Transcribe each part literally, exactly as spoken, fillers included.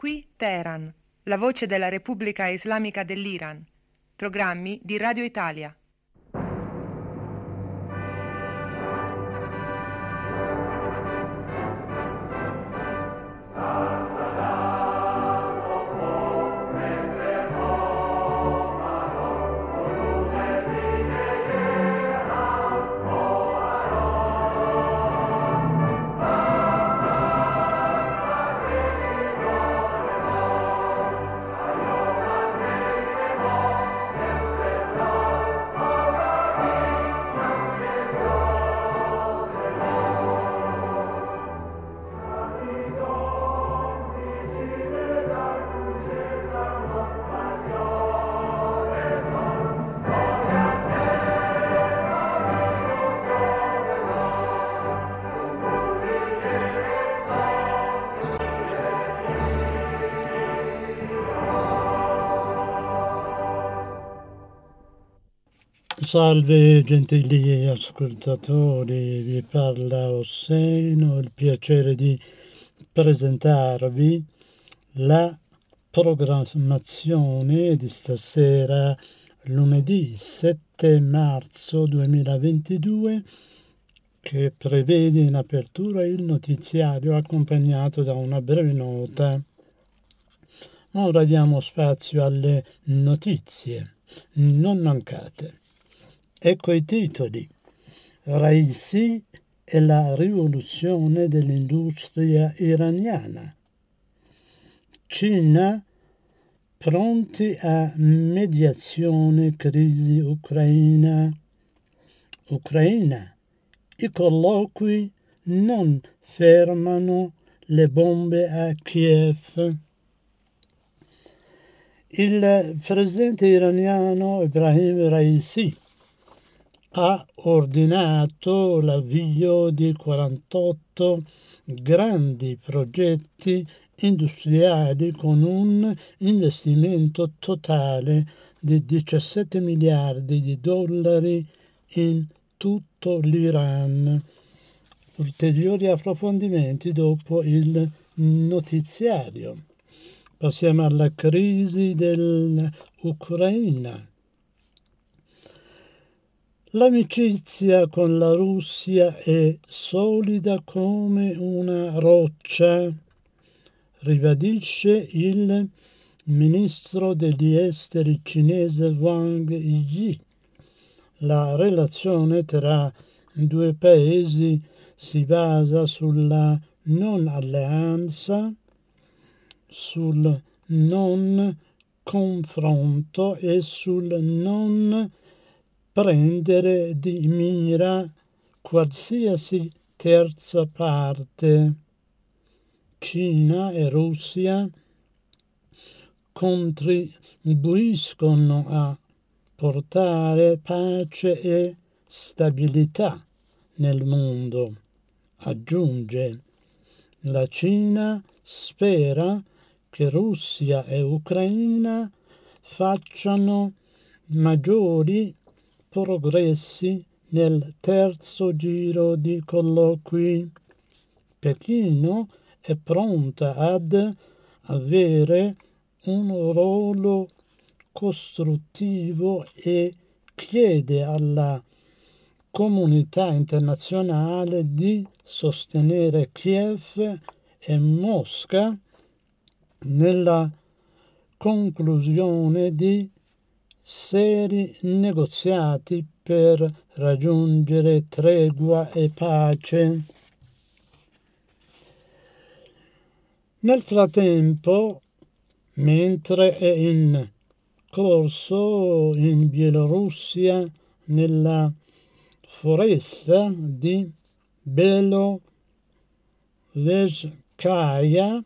Qui Teheran, la voce della Repubblica Islamica dell'Iran. Programmi di Radio Italia. Salve gentili ascoltatori, vi parla Hossein, ho il piacere di presentarvi la programmazione di stasera, lunedì sette marzo duemilaventidue, che prevede in apertura il notiziario accompagnato da una breve nota. Ora diamo spazio alle notizie, non mancate. Ecco i titoli. Raisi e la rivoluzione dell'industria iraniana. Cina pronti a mediazione crisi ucraina. Ucraina. I colloqui non fermano le bombe a Kiev. Il presidente iraniano Ebrahim Raisi ha ordinato l'avvio di quarantotto grandi progetti industriali con un investimento totale di diciassette miliardi di dollari in tutto l'Iran. Ulteriori approfondimenti dopo il notiziario. Passiamo alla crisi dell'Ucraina. L'amicizia con la Russia è solida come una roccia, ribadisce il ministro degli esteri cinese Wang Yi. La relazione tra i due paesi si basa sulla non alleanza, sul non confronto e sul non prendere di mira qualsiasi terza parte. Cina e Russia contribuiscono a portare pace e stabilità nel mondo, aggiunge. La Cina spera che Russia e Ucraina facciano maggiori progressi nel terzo giro di colloqui. Pechino è pronta ad avere un ruolo costruttivo e chiede alla comunità internazionale di sostenere Kiev e Mosca nella conclusione di seri negoziati per raggiungere tregua e pace. Nel frattempo, mentre è in corso in Bielorussia, nella foresta di Belovezhskaya,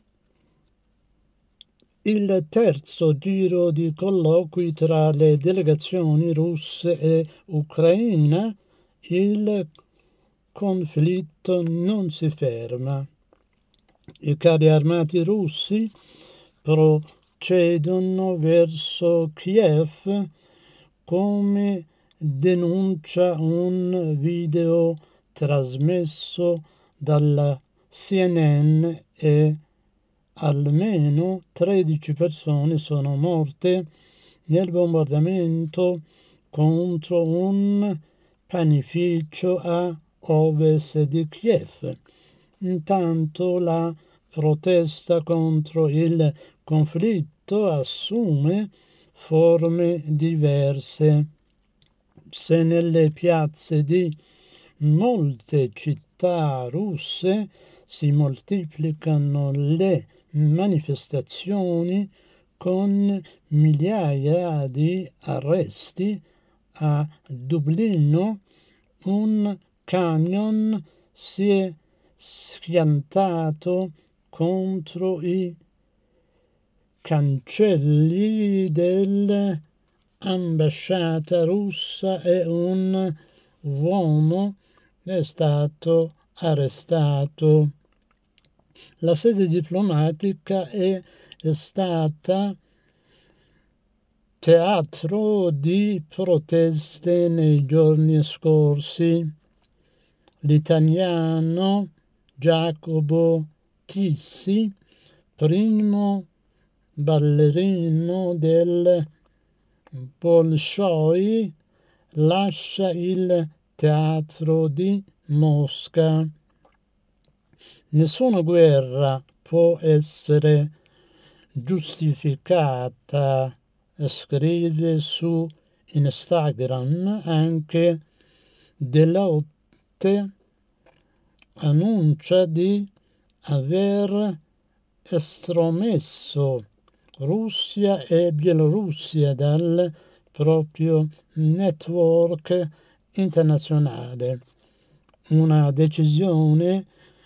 il terzo giro di colloqui tra le delegazioni russe e ucraina, il conflitto non si ferma. I carri armati russi procedono verso Kiev, come denuncia un video trasmesso dalla C N N e almeno tredici persone sono morte nel bombardamento contro un panificio a ovest di Kiev. Intanto la protesta contro il conflitto assume forme diverse. Se nelle piazze di molte città russe si moltiplicano le manifestazioni con migliaia di arresti, a Dublino un camion si è schiantato contro i cancelli dell'ambasciata russa e un uomo è stato arrestato. La sede diplomatica è stata teatro di proteste nei giorni scorsi. L'italiano Jacopo Tissi, primo ballerino del Bolshoi, lascia il teatro di Mosca. Nessuna guerra può essere giustificata, scrive su Instagram anche Delotte, annuncia di aver estromesso Russia e Bielorussia dal proprio network internazionale. Una decisione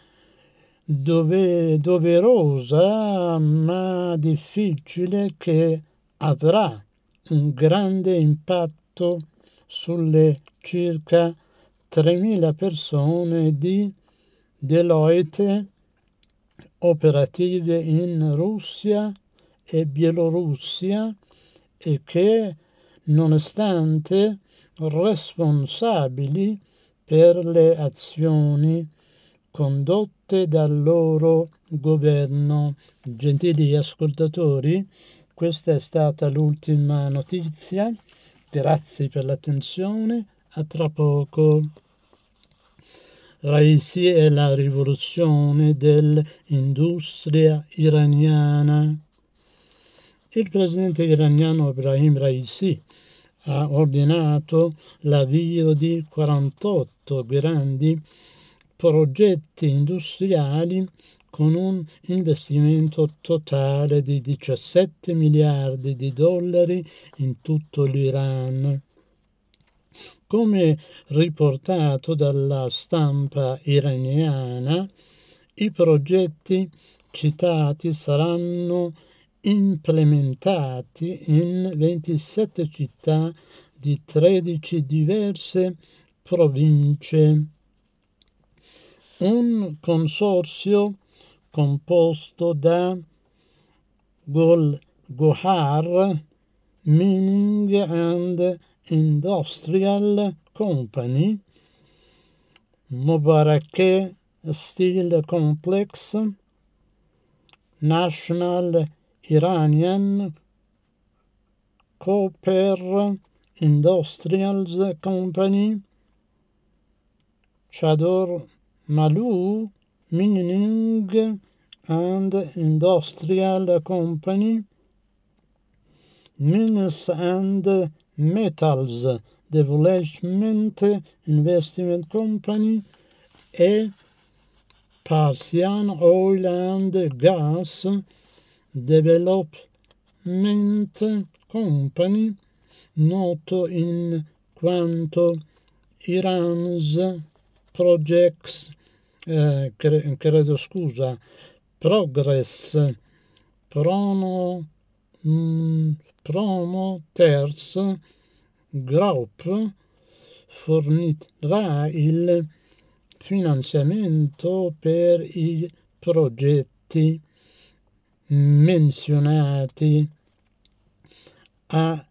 dove, doverosa ma difficile che avrà un grande impatto sulle circa tremila persone di Deloitte operative in Russia e Bielorussia e che, nonostante responsabili per le azioni condotte dal loro governo. Gentili ascoltatori, questa è stata l'ultima notizia. Grazie per l'attenzione. A tra poco. Raisi e la rivoluzione dell'industria iraniana. Il presidente iraniano Ebrahim Raisi ha ordinato l'avvio di quarantotto grandi progetti industriali con un investimento totale di diciassette miliardi di dollari in tutto l'Iran. Come riportato dalla stampa iraniana, i progetti citati saranno implementati in ventisette città di tredici diverse province. Un consorzio composto da Gol Gohar Mining and Industrial Company, Mobarakeh Steel Complex, National Iranian Copper Industrials Company, Chador Malou Mining and Industrial Company, Mines and Metals Development Investment Company e Persian Oil and Gas Development Company, noto in quanto Iran's Projects, eh, cre- credo scusa, Progress Prono, mm, Promoters Group, fornirà il finanziamento per i progetti menzionati. A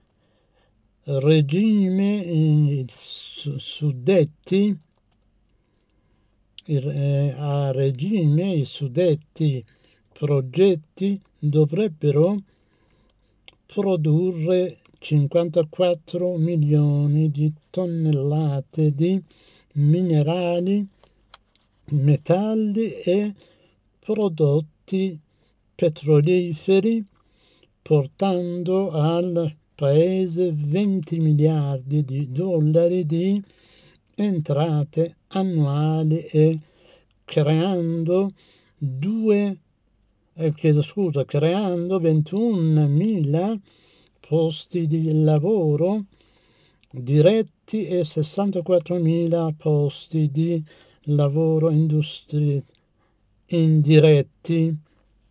regime eh, suddetti a regime i suddetti progetti dovrebbero produrre cinquantaquattro milioni di tonnellate di minerali, metalli e prodotti petroliferi, portando al paese venti miliardi di dollari di entrate annuali e creando due eh, chiedo scusa, creando ventunomila posti di lavoro diretti e sessantaquattromila posti di lavoro industri indiretti.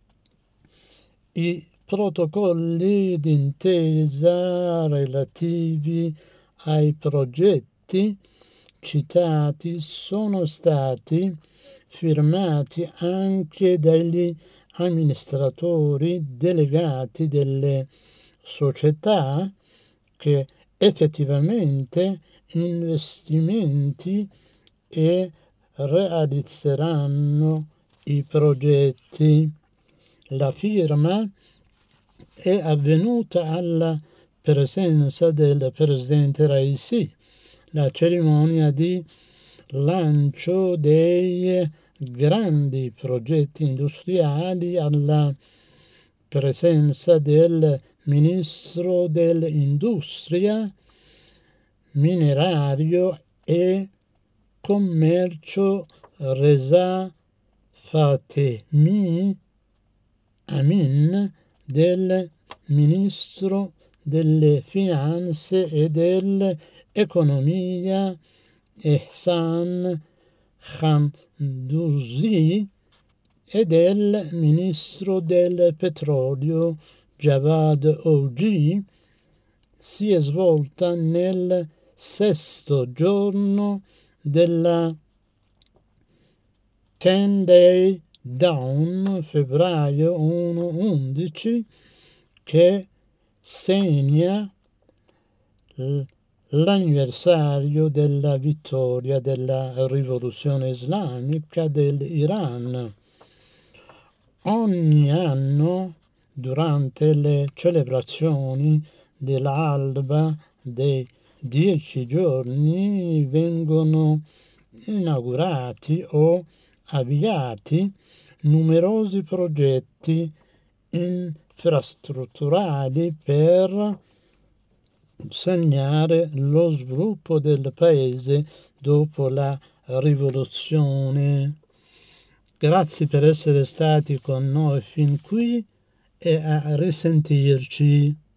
I protocolli d'intesa relativi ai progetti citati sono stati firmati anche dagli amministratori delegati delle società che effettivamente investimenti e realizzeranno i progetti. La firma è avvenuta alla presenza del presidente Raisi. La cerimonia di lancio dei grandi progetti industriali alla presenza del ministro dell'industria, minerario e commercio Reza Fatemi Amin, del ministro delle finanze e dell'economia Ehsan Khanduzi e del ministro del petrolio Javad Oggi, si è svolta nel sesto giorno della ten day Down, febbraio primo undici, che segna l'anniversario della vittoria della rivoluzione islamica dell'Iran. Ogni anno, durante le celebrazioni dell'alba dei dieci giorni, vengono inaugurati o avviati numerosi progetti infrastrutturali per segnare lo sviluppo del paese dopo la rivoluzione. Grazie per essere stati con noi fin qui e a risentirci.